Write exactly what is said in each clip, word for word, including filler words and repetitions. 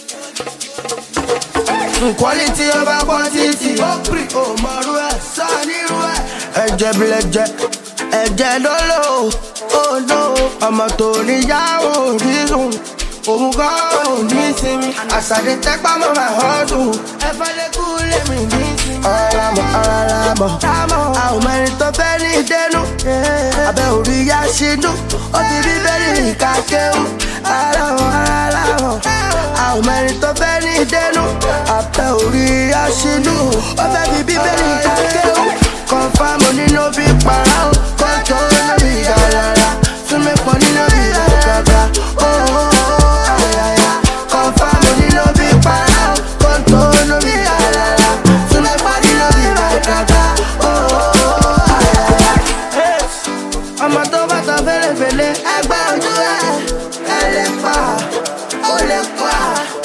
Quality over quantity. Oh, Marua, Sanirua. Ẹ̀jẹ̀ bilẹ̀jẹ̀, ẹ̀jẹ̀ lolo. Oh no, ọmọ tó níyàwó reason. Òun gan ò ní sinmi. Àṣàdé tẹ́pá mọ́ my hustle. Ẹ̀fọ́ lè kú lèmi ní sinmi. Ọ̀rọ̀ àmọ̀, ọ̀rọ̀ àmọ̀. Àwọn mẹ́rin tó fẹ́ ní dénú. Abẹ́ orí yá ṣínú. Ó ti rí bẹ́ẹ̀rì ìkàkéwù. Ara wọn, ara wọn. Àwọn mẹ́rin tó fẹ́ ní dénú. Abẹ́ orí yá ṣínú. Ó fẹ́ fi bíbélì ìkàkéwù. Confirm nínú bí para o. Kọ́ńtò lórí ìyàrá. Súnmí pọ̀ nínú bí ìyàrá. Oh, oh, oh, ayaya. Confirm nínú bí para o. Kọ́ńtò lórí ìyàrá. Súnmí pọ̀ nínú bí ìyàrá. Oh, oh, oh, ayaya. Ọmọ tó bá tọ fẹ́lẹ́fẹ́lẹ́. Ẹgbẹ́ ojú ẹ̀. Ẹ lè pa. Ó lè pa.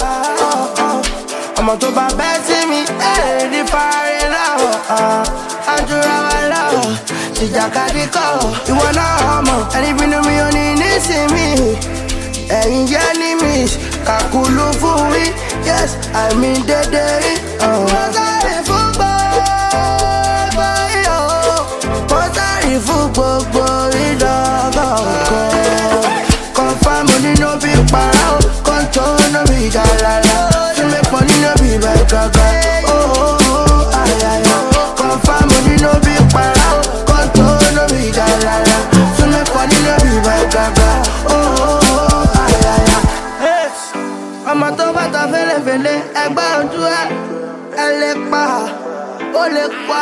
Ọmọ tó bá bẹ́ sí mi. Ẹ lè ní fàárẹ̀ láwọ̀. Àjùra wa lọ́wọ́, ìjàkadì kọ́. Ìwọ náà mọ̀, ẹni bínú mi ò ní nísìmí. Ẹ̀yin jẹ́ ní miss, kàkúlù fún mi. Yes, àmì dédé rí. Mo sáré fún gbogbo iyọ̀. Mo sáré fún gbogbo ìdọ́gọ̀ọ̀kan. Confirm nínú bí para o, kọ́ńtò nínú bí ìjàlálà. Súnmí pọ̀ nínú bí ìbá ìgbàgbà. Oh, oh, oh, ayaya. Confirm nínú bí para o, kọ́ńtò nínú bí ìjàlálà. Súnmí pọ̀ nínú bí ìbá ìgbàgbà. Oh, oh, oh, ayaya. Ọmọ tó bá ta fẹ́lẹ́fẹ́lẹ́, ẹgbẹ́ ojú ẹ̀. Ẹ lè pa, ó lè pa.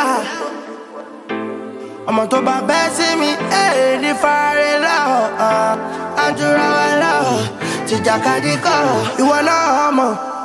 Ọmọ tó bá bẹ́ sí mi, ẹ lè ní fàárẹ̀ láwọ̀. Àjùra wa lọ́wọ́, tìjàkadì kọ́. Ìwọ náà mọ̀.